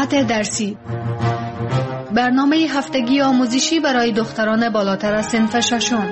وسعت درسی، برنامه هفتگی آموزشی برای دختران بالاتر از صنف ششم.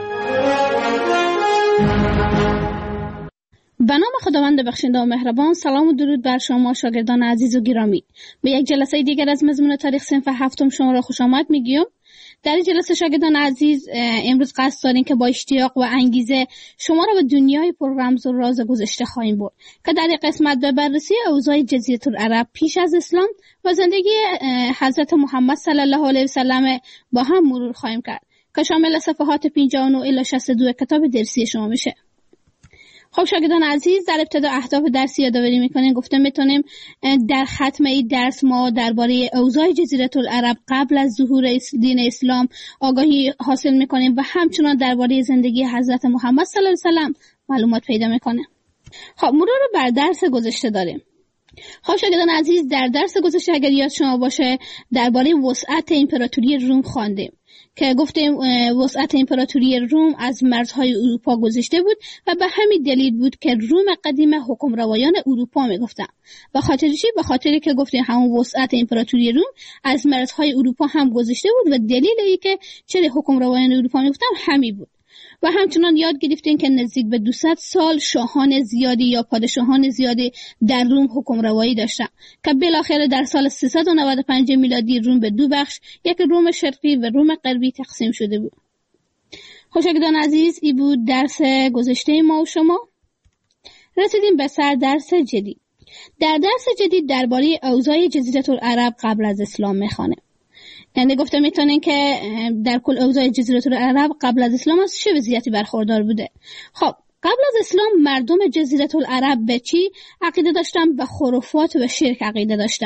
به نام خداوند بخشنده و مهربان. سلام و درود بر شما شاگردان عزیز و گرامی. به یک جلسه دیگر از مضمون تاریخ صنف هفتم شما را خوش آمد میگیم. در این جلسه شاگردان عزیز امروز قصد داریم که با اشتیاق و انگیزه شما را به دنیای پر رمز و راز گذشته خواهیم برد که در این قسمت به بررسی اوضاع جزیره العرب پیش از اسلام و زندگی حضرت محمد صلی الله علیه و سلم با هم مرور خواهیم کرد که شامل صفحات 59 الی 62 کتاب درسی شما میشه. خب شاگردان عزیز، در ابتدا اهداف درسی یادآوری میکنیم. گفته میتونیم در ختم این درس ما درباره اوضاع جزیره العرب قبل از ظهور دین اسلام آگاهی حاصل میکنیم و همچنان درباره زندگی حضرت محمد صلی الله علیه و سلم معلومات پیدا میکنیم. خب مرور بر درس گذشته داریم. خب شاگردان عزیز، در درس گذشته اگر یاد شما باشه درباره وسعت امپراتوری روم خواندیم که گفتیم وسعت امپراتوری روم از مرزهای اروپا گذشته بود و به همین دلیل بود که روم قدیم حکمروایان اروپا میگفتن. به خاطری که گفتیم همون وسعت امپراتوری روم از مرزهای اروپا هم گذشته بود و دلیل ای که چرا حکمروایان اروپا میگفتن همین بود. و همچنان یاد گرفتیم که نزدیک به 200 سال شاهان زیادی یا پادشاهان زیادی در روم حکمروایی داشتن که بالاخره در سال 395 میلادی روم به دو بخش، یک روم شرقی و روم غربی تقسیم شده بود. شاگردان عزیز، این بود درس گذشته ما و شما. رسیدیم به سر درس جدید. در درس جدید درباره اوضاع جزیره العرب قبل از اسلام میخوانیم. یعنی گفته میتونین که در کل اوضاع جزیره العرب قبل از اسلام از چه وضعیتی برخوردار بوده. خب قبل از اسلام مردم جزیره العرب به چی عقیده داشتن؟ به خرافات و شرک عقیده داشتن.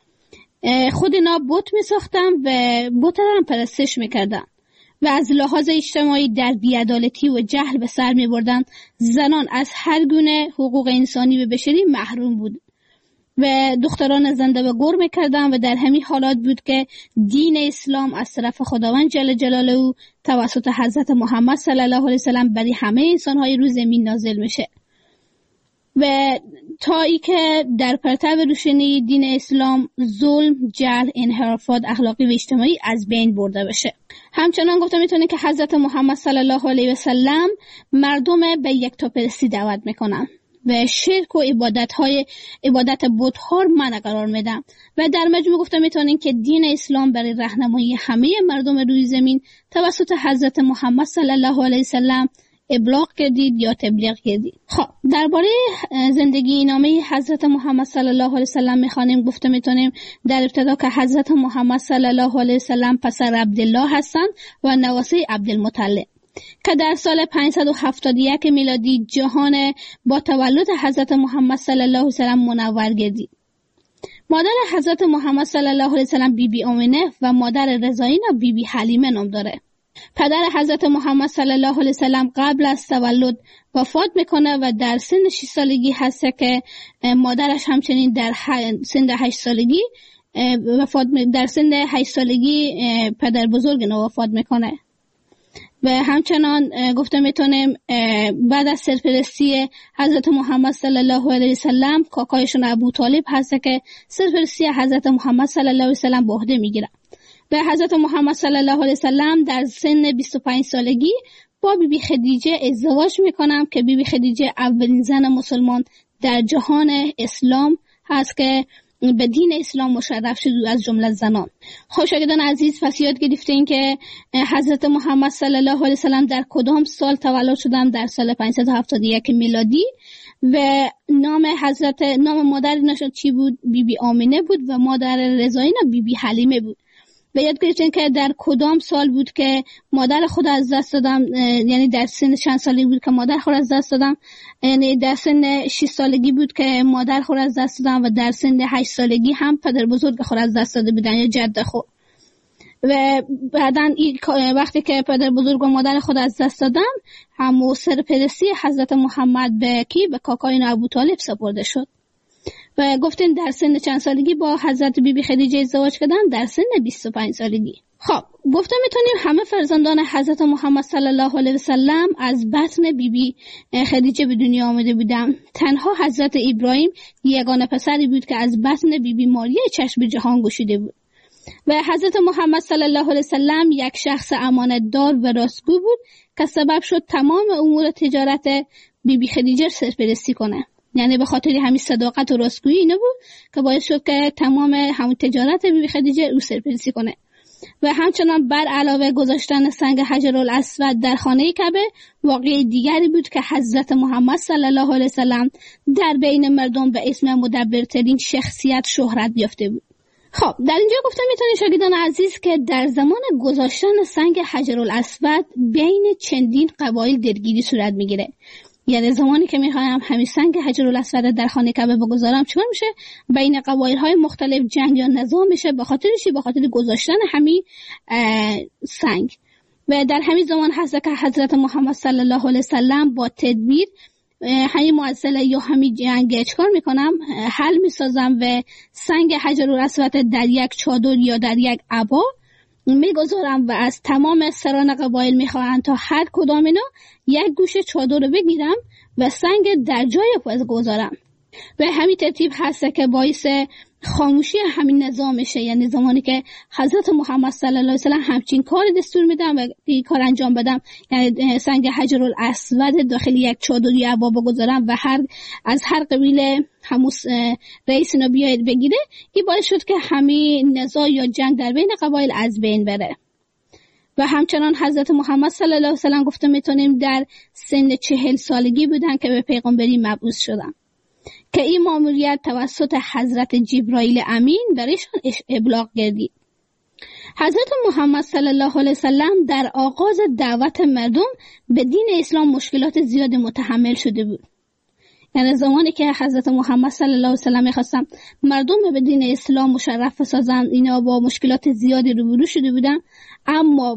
خود اینا بت میساختن و بت را هم پرستش میکردن و از لحاظ اجتماعی در بی‌عدالتی و جهل به سر میبردن. زنان از هر گونه حقوق انسانی و بشری محروم بود و دختران زنده به گور میکردن و در همین حالات بود که دین اسلام از طرف خداوند جل جلاله توسط حضرت محمد صلی الله علیه وسلم برای همه انسانهای روی زمین نازل میشه و تا ای که در پرتو روشنی دین اسلام ظلم، جهل، انحرافات اخلاقی و اجتماعی از بین برده بشه. همچنان گفته میتونه که حضرت محمد صلی الله علیه وسلم مردم به یکتاپرستی دعوت میکنن و شرک و عبادت بت‌ها منع قرار میدن و در مجموع گفته میتونین که دین اسلام برای راهنمایی همه مردم روی زمین توسط حضرت محمد صلی الله علیه وسلم ابلاغ کردید یا تبلیغ کردید. خب درباره زندگی نامه حضرت محمد صلی الله علیه وسلم میخوانیم. گفته میتونیم در ابتدا که حضرت محمد صلی الله علیه وسلم پسر عبدالله هستند و نواسه عبدالمطلب که در سال 571 میلادی جهان با تولد حضرت محمد صلی الله علیه وسلم منور گردید. مادر حضرت محمد صلی الله علیه وسلم بیبی آمنه و مادر رضایینا بیبی حلیمه نام داره. پدر حضرت محمد صلی الله علیه وسلم قبل از تولد وفات میکنه و در سن 6 سالگی هست که مادرش همچنین در سن 8 سالگی پدر بزرگ نو وفات میکنه. و همچنان گفته میتونیم بعد از سرپرستی حضرت محمد صلی الله علیه وسلم کاکایشون ابو طالب هست که سرپرستی حضرت محمد صلی الله علیه وسلم به عهده میگیره و حضرت محمد صلی الله علیه وسلم در سن 25 سالگی با بیبی خدیجه ازدواج میکنم که بیبی خدیجه اولین زن مسلمان در جهان اسلام هست که به دین اسلام مشرف شد از جمله زنان. شاگردان عزیز، پس یاد گرفتین که حضرت محمد صلی الله علیه وسلم در کدام سال تولد شدن؟ در سال 571 میلادی و نام مادر نشون چی بود؟ بیبی آمینه بود و مادر رضایینا بیبی حلیمه بود. و یاد گرفتین که در کدام سال بود که مادر خود از دست دادم، یعنی در سن چند سالگی بود که مادر خود از دست دادم، یعنی در سن 6 سالگی بود که مادر خود از دست دادم و در سن 8 سالگی هم پدر بزرگ خود از دست داده بودن یا جد خود. و بعدن وقتی که پدر بزرگ و مادر خود از دست دادن هم سرپرستی حضرت محمد به کاکای ابو طالب سپرده شد و گفتین در سن چند سالگی با حضرت بیبی خدیجه ازدواج کردن؟ در سن 25 سالگی. خب گفته میتونیم همه فرزندان حضرت محمد صلی الله علیه و سلم از بطن بیبی خدیجه به دنیا آمده بودند. تنها حضرت ابراهیم یگانه پسری بود که از بطن بیبی ماریه چشم به جهان گشوده بود و حضرت محمد صلی الله علیه و سلم یک شخص امانتدار و راستگو بود که سبب شد تمام امور تجارت بیبی خدیجه سرپرستی کنه. یعنی به خاطر همین صداقت و راستگویی اینه بود که باعث شد که تمام همون تجارت بیبی خدیجه او سرپرستی کنه. و همچنان بر علاوه گذاشتن سنگ حجرالاسود در خانه کعبه واقعه دیگری بود که حضرت محمد صلی الله علیه وسلم در بین مردم به اسم مدبرترین شخصیت شهرت یافته بود. خب در اینجا گفتم میتونید شاگردان عزیز که در زمان گذاشتن سنگ حجرالاسود بین چندین قبایل درگیری صورت میگیره. یعنی زمانی که میخوایم همین سنگ حجرالاسود در خانه کعبه بگذارم چون میشه بین قبایل‌های مختلف جنگ یا نزاع میشه به خاطر گذاشتن همین سنگ. و در همین زمان هست که حضرت محمد صلی الله علیه وسلم با تدبیر همین معضله یا همین جنگ چکار میکنم حل میسازم و سنگ حجرالاسود در یک چادر یا در یک عبا میگذارم و از تمام سران قبایل میخواهند تا هر کدام اینا یک گوشه چادر رو بگیرم و سنگ در جای پس گذارم. و همین ترتیب هست که باعث خاموشی همین نظام میشه. یعنی زمانی که حضرت محمد صلی الله علیه وسلم همچین کار دستور میدم و این کار انجام بدم، یعنی سنگ حجرالاسود داخل یک چادر یا عبا بگذارم و از هر قبیله همون رئیس اینا بیاید بگیره، این باعث شد که همین نزاع یا جنگ در بین قبایل از بین بره. و همچنان حضرت محمد صلی الله علیه وسلم گفته میتونیم در سن 40 سالگی بودن که به پیغمبری مبعوث شدن که این ماموریت توسط حضرت جبرائیل امین برایشان ابلاغ گردید. حضرت محمد صلی الله علیه وسلم در آغاز دعوت مردم به دین اسلام مشکلات زیاد متحمل شده بود. یعنی زمانی که حضرت محمد صلی الله علیه وسلم می‌خواستن مردم به دین اسلام مشرف بسازن، اینا با مشکلات زیادی روبرو شده بودن، اما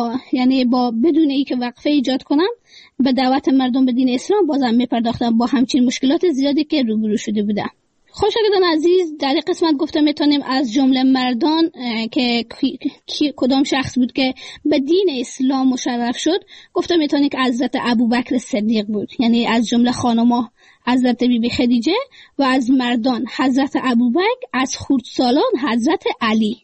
با بدون اینکه وقفه ایجاد کنن به دعوت مردم به دین اسلام بازم میپرداختن با همچین مشکلات زیادی که روبرو شده بودن. خوشگردان عزیز، در این قسمت گفته میتونیم از جمله مردان که کدام شخص بود که به دین اسلام مشرف شد، گفته میتونیم که حضرت ابوبکر صدیق بود. یعنی از جمله خانم‌ها حضرت بیبی خدیجه و از مردان حضرت ابوبکر، از خردسالان حضرت علی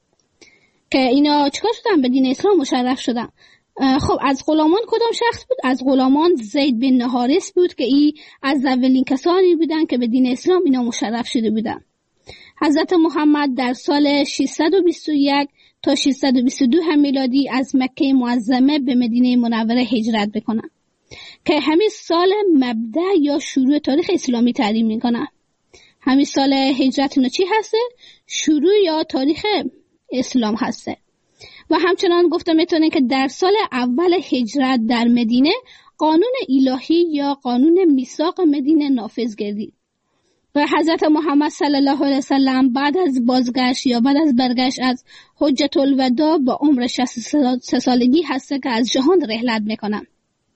که اینا چکار شدن؟ به دین اسلام مشرف شدن. خب از غلامان کدام شخص بود؟ از غلامان زید بن حارث بود که ای از اولین کسانی بودن که به دین اسلام اینا مشرف شده بودن. حضرت محمد در سال 621 تا 622 هم میلادی از مکه معظمه به مدینه منوره هجرت بکنن که همین سال مبدأ یا شروع تاریخ اسلامی تعیین میکنن. همین سال هجرت اینا چی هسته؟ شروع یا تاریخ اسلام هسته. و همچنان گفته میتونه که در سال اول هجرت در مدینه قانون الهی یا قانون میثاق مدینه نافذ گردید و حضرت محمد صلی الله علیه وسلم بعد از بازگشت یا بعد از برگشت از حجة الوداع با عمر 63 سالگی هسته که از جهان رحلت میکنن.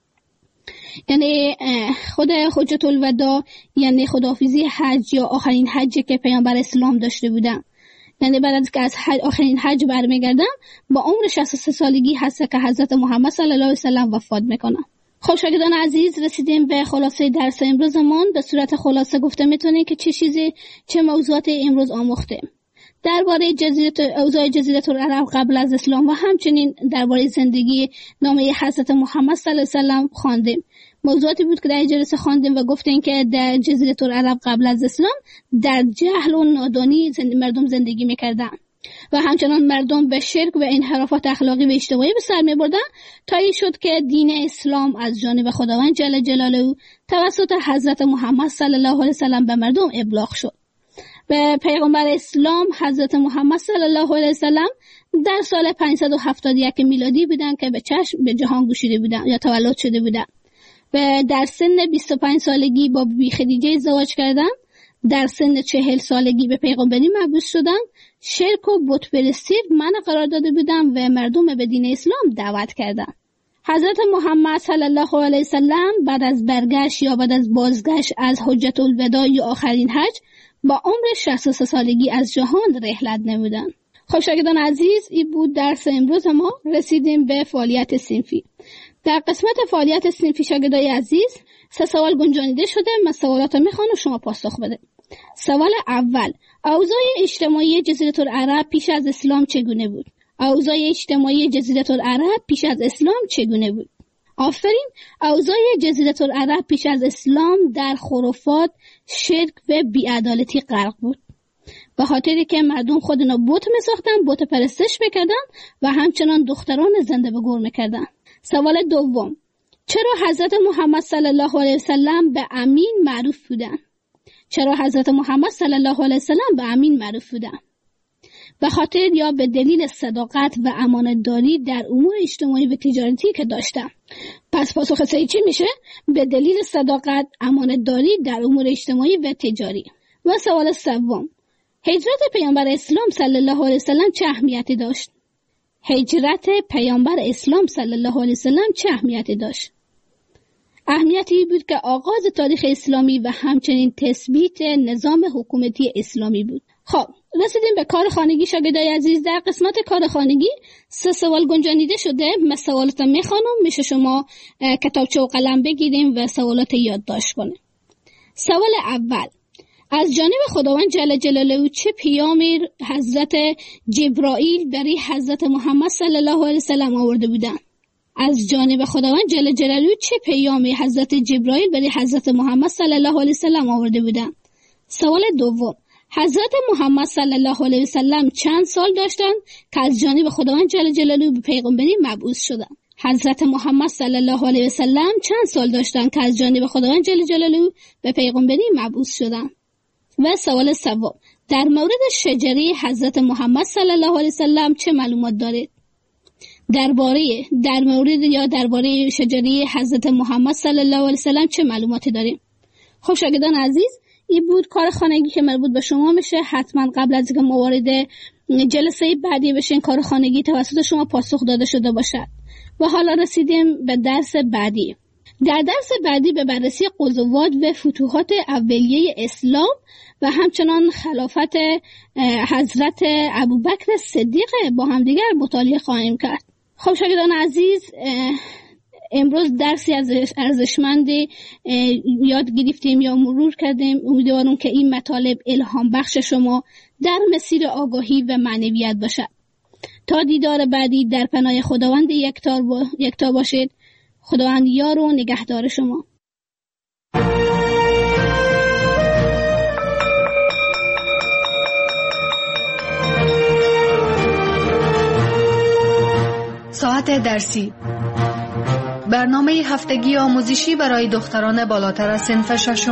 یعنی خود حجة الوداع یعنی خداحافظی حج یا آخرین حجی که پیامبر اسلام داشته بودن. یعنی بعد از که از آخرین حج برمیگردم با عمر 63 سالگی هست که حضرت محمد صلی الله علیه وسلم وفات میکنه. خب شاگردان عزیز، رسیدیم به خلاصه درس امروزمون. به صورت خلاصه گفته میتونیم که چه موضوعات امروز آموختیم درباره اوضاع جزیره العرب قبل از اسلام و همچنین درباره زندگی نامه حضرت محمد صلی الله علیه وسلم خواندیم. موضوعاتی بود که در جلسه خواندیم و گفتیم که در جزیره العرب قبل از اسلام در جهل و نادانی مردم زندگی میکردن و همچنان مردم به شرک و انحرافات اخلاقی و اجتماعی به سر میبردن تا این شد که دین اسلام از جانب خداوند جل جلاله توسط حضرت محمد صلی الله علیه وسلم به مردم ابلاغ شد. به پیغمبر اسلام حضرت محمد صلی الله علیه وسلم در سال 571 میلادی بودن که به جهان گشوده بودن یا تولد شده بودن و در سن 25 سالگی با بیبی خدیجه ازدواج کردن. در سن 40 سالگی به پیغمبری مبعوث شدن. شرک و بت پرستی منع قرار داده بودن و مردم به دین اسلام دعوت کردن. حضرت محمد صلی الله علیه وسلم بعد از برگشت یا بعد از بازگشت از حجة الوداع یا آخرین حج با عمر 63 سالگی از جهان رحلت نمودند. خب شاگردان عزیز، این بود درس امروز ما. رسیدیم به فعالیت صنفی. در قسمت فعالیت صنفی شاگردای عزیز 3 سوال گنجانیده شده. من سوالات رو میخوام و شما پاسخ بده. سوال اول: اوضاع اجتماعی جزیره العرب پیش از اسلام چگونه بود؟ اوضاع اجتماعی جزیره العرب پیش از اسلام چگونه بود؟ آفرین. اوضاع جزیره العرب پیش از اسلام در خرافات، شرک و بی‌عدالتی غرق بود. به خاطری که مردم خودنا بت می‌ساختن، بت پرستش می‌کردن و همچنان دختران زنده به گور می‌کردن. سوال دوم: چرا حضرت محمد صلی الله علیه وسلم به امین معروف بودند؟ چرا حضرت محمد صلی الله علیه وسلم به امین معروف بودند؟ به خاطر یا به دلیل صداقت و امانتداری در امور اجتماعی و تجارتی که داشتند. پس پاسخ صحیح چی میشه؟ به دلیل صداقت، امانتداری در امور اجتماعی و تجاری. و سوال سوم: هجرت پیامبر اسلام صلی الله علیه وسلم چه اهمیتی داشت؟ هجرت پیامبر اسلام صلی الله علیه وسلم چه اهمیتی داشت؟ اهمیتی بود که آغاز تاریخ اسلامی و همچنین تثبیت نظام حکومتی اسلامی بود. خب رسیدیم به کار خانگی شاگردای عزیز. در قسمت کار خانگی 3 سوال گنجانیده شده. من سوالات میخوانم، میشه شما کتابچه و قلم بگیریم و سوالات یادداشت کنیم. سوال اول: از جانب خداوند جل جلاله چه پیامی حضرت جبرائیل برای حضرت محمد صلی الله علیه وسلم آورده بودند؟ از جانب خداوند جل جلاله چه پیامی حضرت جبرائیل برای حضرت محمد صلی الله علیه وسلم آورده بودند؟ سوال دوم: حضرت محمد صلی الله علیه وسلم چند سال داشتند که از جانب خداوند جل جلاله به پیغمبری مبعوث شدند؟ حضرت محمد صلی الله علیه وسلم چند سال داشتند که از جانب خداوند جل جلاله به پیغمبری مبعوث شدند؟ و سوال سوم: در مورد شجره حضرت محمد صلی الله علیه وسلم چه معلومات دارید؟ درباره شجره حضرت محمد صلی الله علیه وسلم چه معلوماتی داریم؟ خب شاگردان عزیز، این بود کار خانگی که مربوط به شما میشه. حتما قبل از اینکه ما وارد جلسه بعدی بشین کار خانگی توسط شما پاسخ داده شده باشد. و حالا رسیدیم به درس بعدی. در درس بعدی به بررسی غزوات و فتوحات اولیه اسلام و همچنان خلافت حضرت ابوبکر صدیق با همدیگر مطالعه خواهیم کرد. خب شاگردان عزیز، امروز درسی از ارزشمندی یاد گرفتیم یا مرور کردیم. امیدوارم که این مطالب الهام بخش شما در مسیر آگاهی و معنویت باشد. تا دیدار بعدی در پناه خداوند یکتا باشید. خداوند یار و نگهدار شما. ساعت درسی، برنامه هفتگی آموزشی برای دختران بالاتر از صنف 6.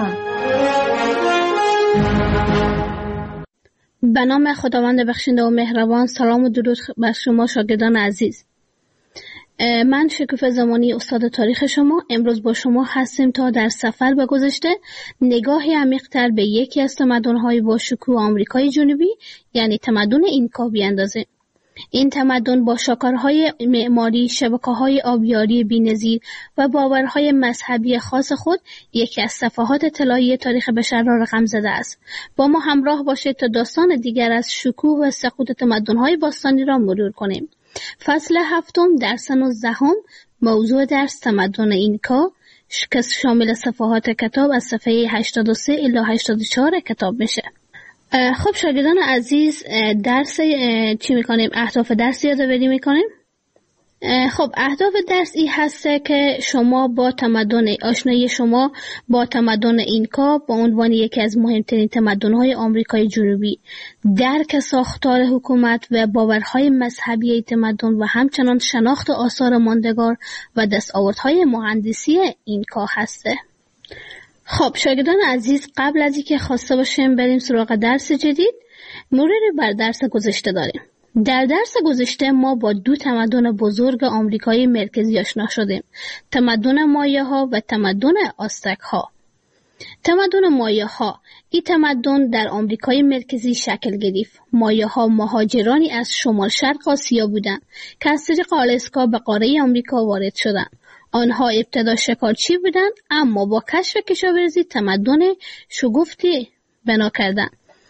به نام خداوند بخشنده و مهربان. سلام و درود بر شما شاگردان عزیز. من شکوفه زمانی استاد تاریخ شما امروز با شما هستیم تا در سفر به گذشته نگاهی عمیق‌تر به یکی از تمدن‌های با شکوه آمریکای جنوبی یعنی تمدن اینکا بیاندازیم. این تمدن با شاهکارهای معماری، شبکه‌های آبیاری بی‌نظیر و باورهای مذهبی خاص خود یکی از صفحات طلایی تاریخ بشر را رقم زده است. با ما همراه باشید تا داستان دیگر از شکوه و سقوط تمدن‌های باستانی را مرور کنیم. فصل 7 درس 19 موضوع درس تمدن اینکا که شامل صفحات کتاب از صفحه 83 الی 84 کتاب میشه. خب شاگردان عزیز، درس چی میکنیم؟ اهداف درس یادآوری میکنیم. خب اهداف درس این هسته که شما با آشنایی شما با تمدن اینکا با عنوان یکی از مهمترین تمدن‌های آمریکای جنوبی، درک ساختار حکومت و باورهای مذهبی تمدن و همچنان شناخت آثار ماندگار و دستاوردهای مهندسی اینکا هسته. خب شاگردان عزیز، قبل از اینکه خواسته باشیم بریم سراغ درس جدید، مروری بر درس گذشته داریم. در درس گذشته ما با 2 تمدن بزرگ آمریکای مرکزی آشنا شدیم: تمدن مایاها و تمدن آزتک‌ها. تمدن مایاها، این تمدن در آمریکای مرکزی شکل گرفت. مایاها مهاجرانی از شمال شرق آسیا بودند که از طریق آلاسکا به قاره آمریکا وارد شدند. آنها ابتدا شکارچی بودند اما با کشف کشاورزی تمدن شگفتی بنا کردند.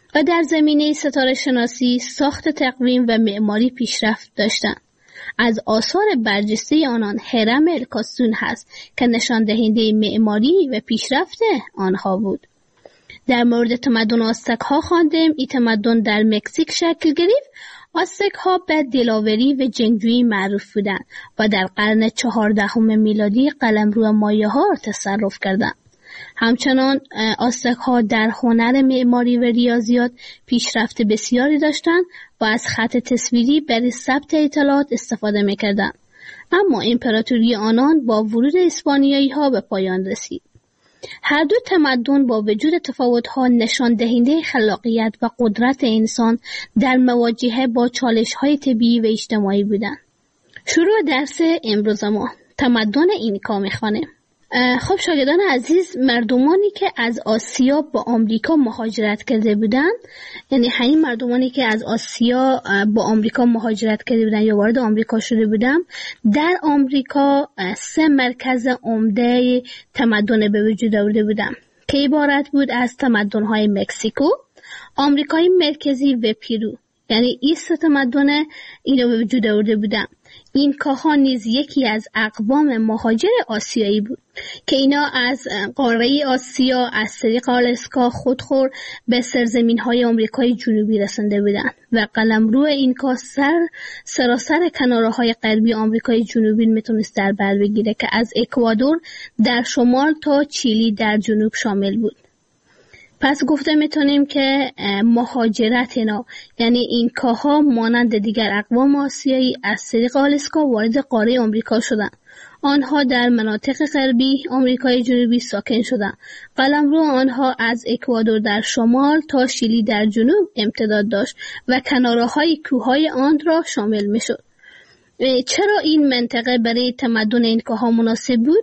و در زمینه ستاره شناسی، ساخت تقویم و معماری پیشرفت داشتند. از آثار برجسته آنان هرم الکاستون هست که نشان دهنده معماری و پیشرفت آنها بود. در مورد تمدن آستک ها خواندیم. این تمدن در مکزیک شکل گرفت. آستک ها به دلاوری و جنگجویی معروف بودند و در قرن 14 میلادی قلمرو مایه ها تصرف کردند. همچنان آستک ها در هنر معماری و ریاضیات پیشرفت بسیاری داشتند و از خط تصویری برای ثبت اطلاعات استفاده می‌کردند. اما امپراتوری آنان با ورود اسپانیایی ها به پایان رسید. هر دو تمدن با وجود تفاوت‌ها نشان دهنده خلاقیت و قدرت انسان در مواجهه با چالش‌های طبیعی و اجتماعی بودند. شروع درس امروز ما تمدن اینکا می‌خوانیم. خب شاگردان عزیز، مردمانی که از آسیا با آمریکا مهاجرت کرده بودند، یعنی همین مردمانی که از آسیا با آمریکا مهاجرت کرده بودند یا وارد آمریکا شده بودند، در آمریکا 3 مرکز عمده تمدن به وجود آورده بودند که عبارت بود از تمدن‌های مکزیکو، آمریکای مرکزی و پیرو. یعنی این 3 تمدن اینو به وجود آورده بودند. اینکاها نیز یکی از اقوام مهاجر آسیایی بود که اینا از قاره آسیا از طریق آلاسکا خودخور به سرزمین‌های آمریکای جنوبی رسنده بودند و قلمرو اینکا سراسر کناره‌های غربی آمریکای جنوبی میتونست در بر بگیره که از اکوادور در شمال تا چیلی در جنوب شامل بود. پس گفته میتونیم که مهاجرت اینا، یعنی اینکاها مانند دیگر اقوام آسیایی از طریق آلاسکا وارد قاره آمریکا شدند. آنها در مناطق غربی آمریکای جنوبی ساکن شدند. قلمرو آنها از اکوادور در شمال تا شیلی در جنوب امتداد داشت و کناره‌های کوههای آن را شامل میشد. چرا این منطقه برای تمدن اینکاها مناسب بود؟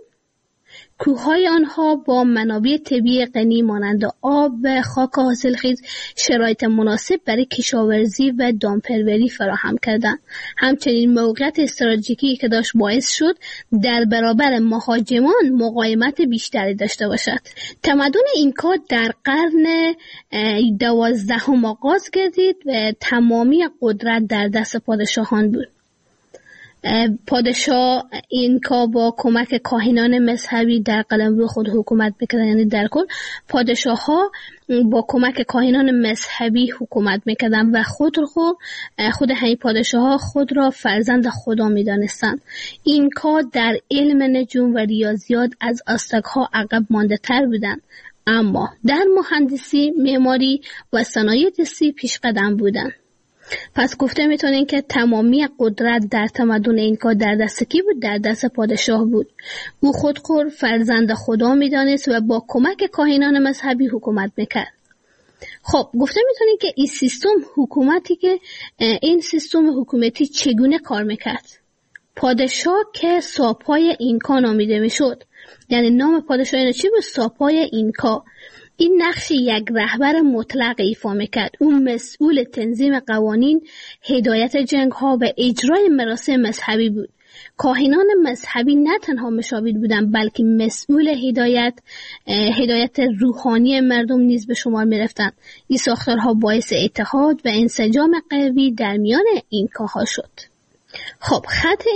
کوههای آنها با منابع طبیعی غنی مانند آب و خاک حاصلخیز شرایط مناسب برای کشاورزی و دامپروری فراهم کردند. همچنین موقعیت استراتژیکی که داشت باعث شد در برابر مهاجمان مقاومت بیشتری داشته باشد. تمدن اینکا در قرن 12 آغاز گردید و تمامی قدرت در دست پادشاهان بود. پادشاه اینکا با کمک کاهنان مذهبی در قلمرو خود حکومت میکردن. یعنی در کل پادشاه ها با کمک کاهنان مذهبی حکومت میکردن و خود همین پادشاه ها خود را فرزند خدا میدانستند. اینکا در علم نجوم و ریاضیات از آستک ها عقب مانده تر بودند، اما در مهندسی، معماری و صنایع دستی پیش قدم بودند. پس گفته میتونین که تمامی قدرت در تمدن اینکا در دست کی بود؟ در دست پادشاه بود. او خودخور فرزند خدا میدانست و با کمک کاهنان مذهبی حکومت میکرد. خب گفته میتونین که این سیستم حکومتی چگونه کار میکرد؟ پادشاه که ساپای اینکا نامیده میشد، یعنی نام پادشاه اینو چی بود؟ ساپای اینکا. این نقش یک رهبر مطلق ایفا میکرد. اون مسئول تنظیم قوانین، هدایت جنگ ها و اجرای مراسم مذهبی بود. کاهنان مذهبی نه تنها مشاور بودند بلکه مسئول هدایت روحانی مردم نیز به شمار میرفتند. این ساختارها باعث اتحاد و انسجام قوی در میان اینکاها شد. خب خط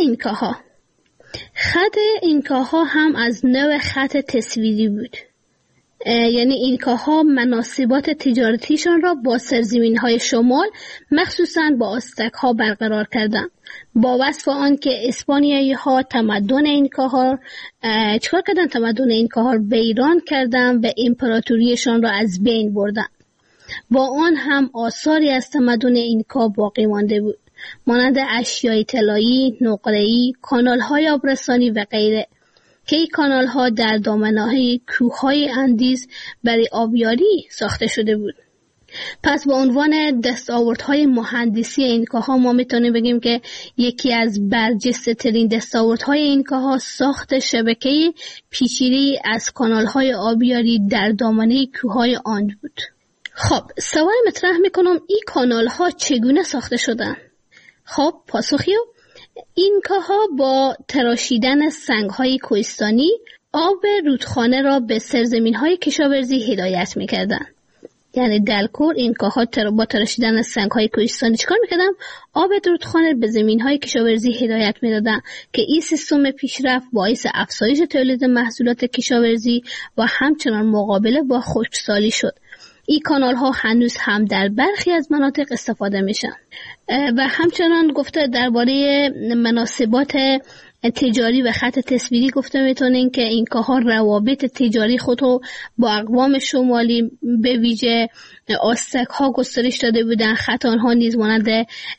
اینکاها هم از نوع خط تصویری بود. یعنی اینکاها مناسبات تجارتیشان را با سرزمین‌های شمال مخصوصاً با آستک ها برقرار کردند. با وصف آن که اسپانیایی ها تمدن اینکاها چکار کردن؟ تمدن اینکاها را ویران کردن و امپراتوریشان را از بین بردن. با آن هم آثاری از تمدن اینکا باقی مانده بود، مانند اشیای طلایی، نقره‌ای، کانال‌های آبرسانی و غیره که این کانال ها در دامنه‌های کوههای اندیز برای آبیاری ساخته شده بود. پس با عنوان دستاوردهای مهندسی اینکاها ما میتونیم بگیم که یکی از برجسته ترین دستاوردهای اینکاها ساخت شبکه پیچیده‌ای از کانال های آبیاری در دامنه کوههای آن بود. خب سوال مطرح میکنم این کانال ها چگونه ساخته شدن؟ خب پاسخیو، اینکاها با تراشیدن سنگ‌های کوهستانی آب رودخانه را به سرزمین‌های کشاورزی هدایت می‌کردند. یعنی دلکور اینکاها با تراشیدن سنگ‌های کوهستانی چیکار می‌کردن؟ آب رودخانه به زمین‌های کشاورزی هدایت می‌دادن که این سیستم پیشرفت باعث افزایش تولید محصولات کشاورزی و همچنان مقابله با خشکسالی شد. این کانال ها هنوز هم در برخی از مناطق استفاده میشن و همچنان گفته درباره مناسبات تجاری و خط تصویری گفته میتونین که اینکاها روابط تجاری خود رو با اقوام شمالی به ویژه آستک ها گسترش داده بودن. خط آنها نیز مانند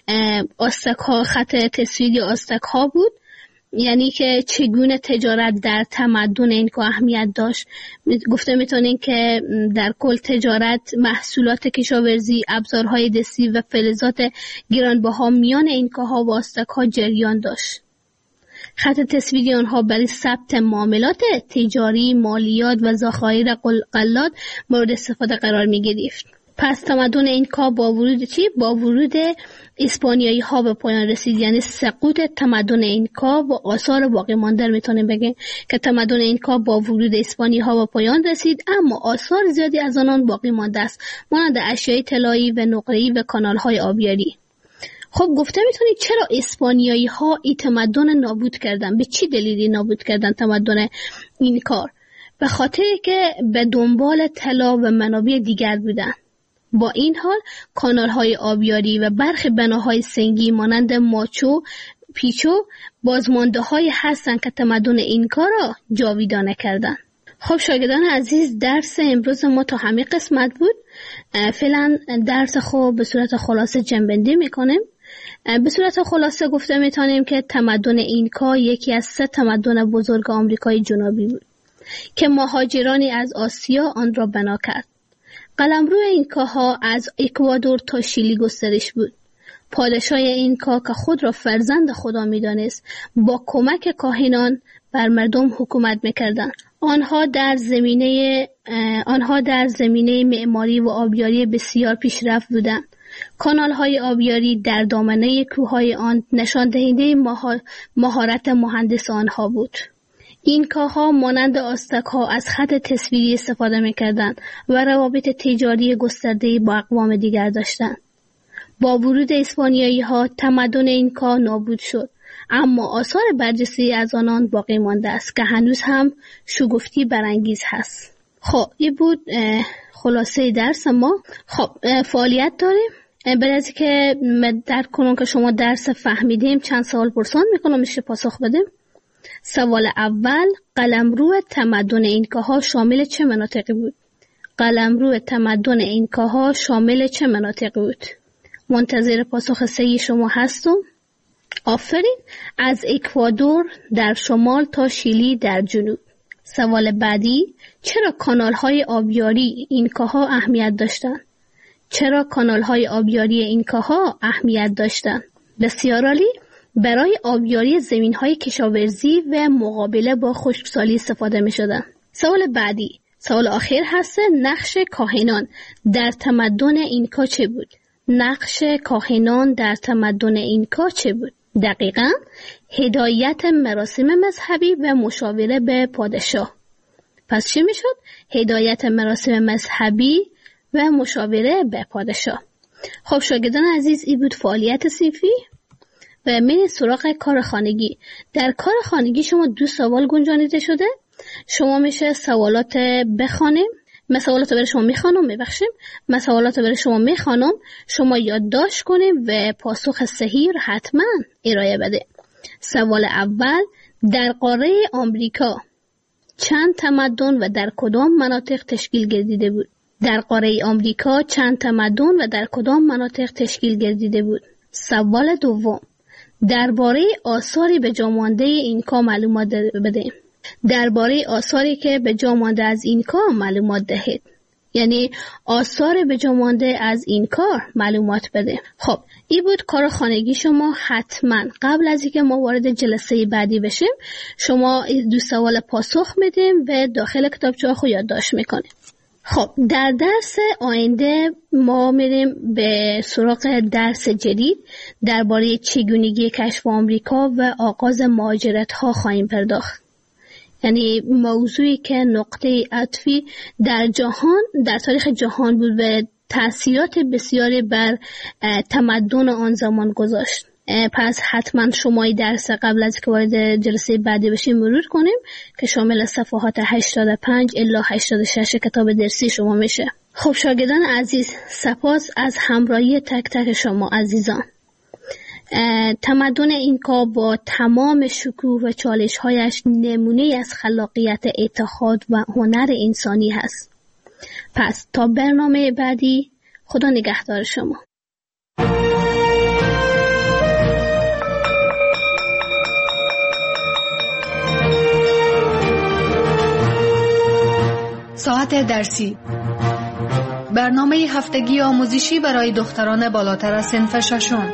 آستک ها، خط تصویری آستک ها بود، یعنی که چگونه تجارت در تمدن اینکا اهمیت داشت. گفته میتونین که در کل تجارت، محصولات کشاورزی، ابزارهای دستی و فلزات گرانبها میان اینکاها و آستک‌ها جریان داشت. خط تصویری آنها برای ثبت معاملات تجاری، مالیات و ذخایر غلات مورد استفاده قرار می گرفت. پس تمدن اینکا با ورود اسپانیایی ها به پایان رسید، یعنی سقوط تمدن اینکا و آثار باقی مانده میتونیم بگیم که تمدن اینکا با ورود اسپانیایی ها به پایان رسید، اما آثار زیادی از آنان باقی مانده است، مانند اشیاء طلایی و نقره‌ای و کانال های آبیاری. خب گفته میتونید چرا اسپانیایی ها این تمدن نابود کردن؟ به چی دلیلی نابود کردن تمدن اینکا؟ به خاطر که به دنبال طلا و منابع دیگر بودن. با این حال کانال های آبیاری و برخی بناهای سنگی مانند ماچو پیچو بازمانده های هستند که تمدن اینکا را جاویدانه کردند. خب شاگردان عزیز، درس امروز ما تا همین قسمت بود. فعلا درس خوب به صورت خلاصه جنبندی میکنیم. به صورت خلاصه گفته میتونیم که تمدن اینکا یکی از 3 تمدن بزرگ آمریکای جنوبی بود که مهاجرانی از آسیا آن را بنا کرد. قلمرو اینکاها از اکوادور تا شیلی گسترش بود. پادشاه اینکا که خود را فرزند خدا می‌دانست، با کمک کاهنان بر مردم حکومت می‌کردند. آنها در زمینه معماری و آبیاری بسیار پیشرفت بودند. کانال‌های آبیاری در دامنه کوههای آن نشان دهنده مهارت مهندس آنها بود. اینکاها مانند آستک‌ها از خط تصویری استفاده می‌کردند و روابط تجاری گسترده‌ای با اقوام دیگر داشتند. با ورود اسپانیایی‌ها تمدن اینکا نابود شد، اما آثار برجسته از آنان باقی مانده است که هنوز هم شگفتی برانگیز هست. خب این بود خلاصه درس ما. خب فعالیت داریم. برای از که درک کنم که شما درس فهمیدیم، چند سوال پرسان میکنم میشه پاسخ بدیم. سوال اول، قلمرو تمدن اینکاها شامل چه مناطقی بود؟ قلمرو تمدن اینکاها شامل چه مناطقی بود؟ منتظر پاسخ صحیح شما هستم. آفرین. از اکوادور در شمال تا شیلی در جنوب. سوال بعدی، چرا کانال‌های آبیاری اینکاها اهمیت داشتند؟ چرا کانال‌های آبیاری اینکاها اهمیت داشتند؟ بسیار عالی. برای آبیاری زمین‌های کشاورزی و مقابله با خشکسالی استفاده می‌شدند. سوال بعدی، سوال آخر هست، نقش کاهنان در تمدن اینکا چه بود؟ نقش کاهنان در تمدن اینکا چه بود؟ دقیقاً هدایت مراسم مذهبی و مشاوره به پادشاه. پس چی میشد؟ هدایت مراسم مذهبی و مشاوره به پادشاه. خب شاگردان عزیز، این بود فعالیت صنفی و میریم سراغ کار خانگی. در کار خانگی شما 2 سوال گنجانیده شده. شما میشه سوالات بخوانیم. من سوالات برای شما میخوانم. شما یادداشت کنیم و پاسخ صحیح را حتما ارائه بده. سوال اول، در قاره آمریکا چند تمدن و در کدام مناطق تشکیل گردیده بود؟ در قاره آمریکا چند تمدن و در کدام مناطق تشکیل گردیده بود؟ سوال دوم، درباره آثاری به جا مانده اینکا معلومات بده. درباره آثاری که به جا مانده از اینکا معلومات دهید. یعنی آثار به جا مانده از اینکا معلومات بده. خب این بود کار خانگی شما. حتما قبل از اینکه ما وارد جلسه بعدی بشیم، شما 2 سوال پاسخ میدیم و داخل کتابچه خود یادداشت میکنیم. خب در درس آینده ما میریم به سراغ درس جدید درباره چگونگی کشف آمریکا و آغاز مهاجرت ها خواهیم پرداخت. یعنی موضوعی که نقطه عطفی در جهان، در تاریخ جهان بود و تأثیرات بسیاری بر تمدن آن زمان گذاشت. پس حتما شما درس قبل از که وارد جلسه بعدی بشیم مرور کنیم که شامل صفحات 85 الی 86 کتاب درسی شما میشه. خب شاگردان عزیز، سپاس از همراهی تک تک شما عزیزان. تمدن اینکا با تمام شکوه و چالش‌هایش نمونه از خلاقیت، اتحاد و هنر انسانی هست. پس تا برنامه بعدی، خدا نگهدار شما. ساعت درسی، برنامه هفتگی آموزشی برای دختران بالاتر از صنف ششم.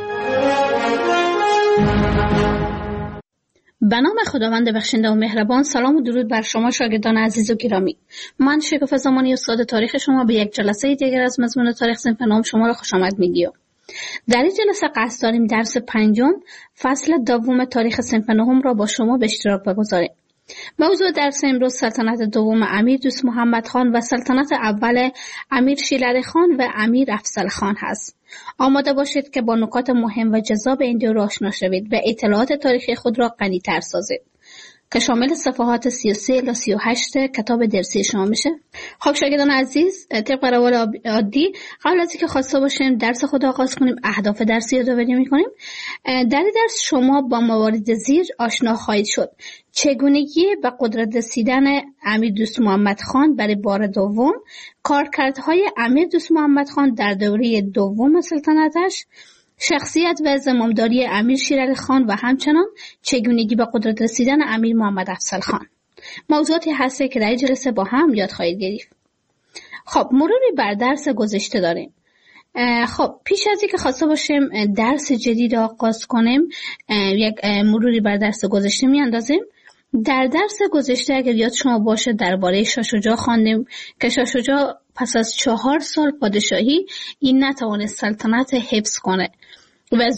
به نام خداوند بخشنده و مهربان. سلام و درود بر شما شاگردان عزیز و گرامی. من شکوفه زمانی استاد تاریخ شما به یک جلسه دیگر از مضمون تاریخ صنف نهم شما را خوش آمد میگیم. در این جلسه قصد داریم درس 5 فصل دوم تاریخ صنف نهم را با شما به اشتراک بگذاریم. موضوع درس امروز سلطنت دوم امیر دوست محمد خان و سلطنت اول امیر شیرعلی خان و امیر افضل خان هست. آماده باشید که با نکات مهم و جذاب این دو آشنا شوید و اطلاعات تاریخی خود را غنی‌تر سازید که شامل صفحات 33 الی 38 کتاب درسی شما میشه. خب شاگردان عزیز، طبق روال عادی قبل از اینکه خواسته باشیم درس خود آغاز کنیم، اهداف درسی یادآوری میکنیم. در این درس شما با موارد زیر آشنا خواهید شد: چگونگی به قدرت رسیدن امیر دوست محمد خان برای بار دوم، کارکردهای امیر دوست محمد خان در دوره دوم سلطنتش، شخصیت و زمامداری امیر شیرعلی خان و همچنان چگونگی به قدرت رسیدن امیر محمد افضل خان. موضوعاتی هسته که در این جلسه با هم یاد خواهید گرفت. خب مروری بر درس گذشته داریم. خب پیش از اینکه خواسته باشیم درس جدید آغاز کنیم، یک مروری بر درس گذشته میاندازیم. در درس گذشته اگر یاد شما باشه درباره شاه شجاع خواندیم که شاه شجاع پس از 4 سال پادشاهی این نتوانست سلطنت حفظ کنه و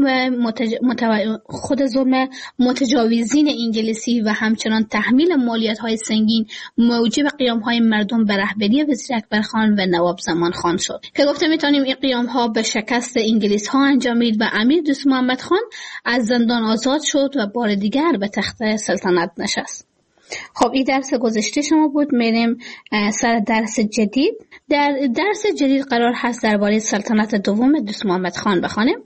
خود ظلم متجاوزین انگلیسی و همچنان تحمیل مالیات‌های سنگین موجب قیام‌های مردم به رهبری وزیر اکبر خان و نواب زمان خان شد که گفته میتونیم این قیام‌ها به شکست انگلیس‌ها انجامید و امیر دوست محمد خان از زندان آزاد شد و بار دیگر به تخت سلطنت نشست. خب این درس گذشته شما بود. میریم سر درس جدید. در درس جدید قرار هست درباره سلطنت دوم دوست محمد خان بخوانیم.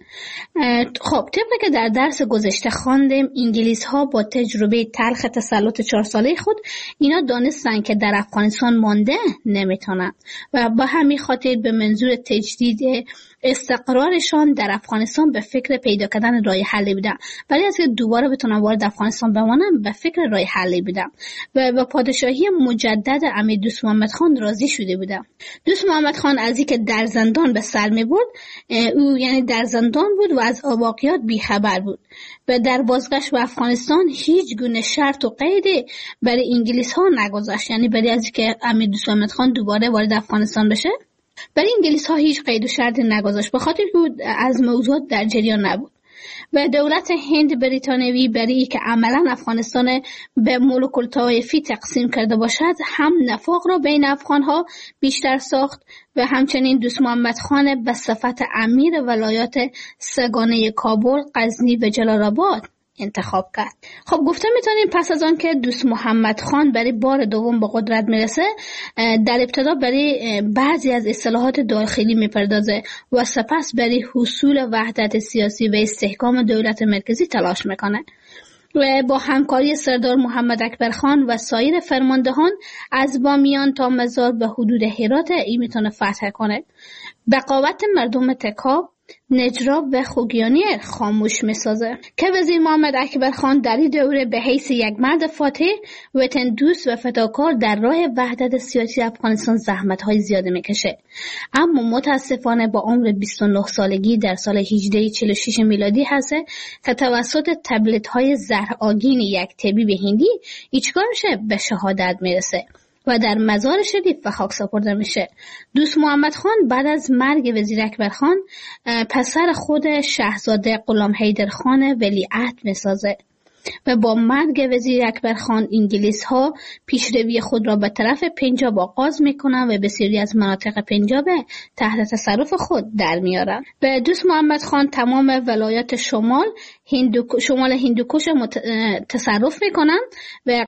خب طبق که در درس گذشته خواندیم، انگلیس ها با تجربه تلخ تسلط 4 ساله خود اینا دانستن که در افغانستان مانده نمیتونن و با همین خاطر به منظور تجدید استقرارشان در افغانستان به فکر پیدا کردن راه حلی بودن. برای از که دوباره بتونن وارد افغانستان بمانن به فکر راه حلی بودن و با پادشاهی مجدد امیر دوست محمد خان راضی شده بودن. دوست محمد خان از اینکه در زندان به سر می‌برد، او یعنی در زندان بود و از واقعیات بیخبر بود و در بازگشت به افغانستان هیچ گونه شرط و قیدی برای انگلیس ها نگذاشت، یعنی برای از اینکه امیر دوست محمد خان دوباره وارد افغانستان بشه برای انگلیس ها هیچ قید و شرطی نگذاشت، به خاطر که از موضوعات در جریان نبود و دولت هند بریتانیایی برای که عملا افغانستان به ملوک الطوایفی تقسیم کرده باشد هم نفاق را بین افغان ها بیشتر ساخت و همچنین دوست محمد خان به صفت امیر ولایات سگانه کابل، غزنی و جلال آباد انتخاب کرد. خب گفته میتونیم پس از آن که دوست محمد خان برای بار دوم به قدرت میرسه، در ابتدا برای بعضی از اصلاحات داخلی میپردازه و سپس برای حصول وحدت سیاسی و استحکام دولت مرکزی تلاش میکنه و با همکاری سردار محمد اکبر خان و سایر فرماندهان از بامیان تا مزار به حدود هرات این میتونه فتح کنه. بقاوت مردم تکاب، نجراب و خوگیانی خاموش میسازه که وزیر محمد اکبر خان در این دوره به حیث یک مرد فاتح، وطن دوست و فداکار در راه وحدت سیاسی افغانستان زحمت‌های زیاده میکشه، اما متاسفانه با عمر 29 سالگی در سال 1846 میلادی هست که توسط تبلیغات‌های زهرآگین یک طبیب هندی ایچکار میشه به شهادت میرسه و در مزار شریف به خاک سپرده میشه. دوست محمد خان بعد از مرگ وزیر اکبر خان پسر خود شاهزاده غلام حیدر خان ولیعهد میسازه و با مرگ وزیر اکبر خان انگلیس ها پیشروی خود را به طرف پنجاب آغاز میکنند و بسیاری از مناطق پنجاب تحت تصرف خود در میارند. و دوست محمد خان تمام ولایت شمال هندوکوش تصرف میکنند و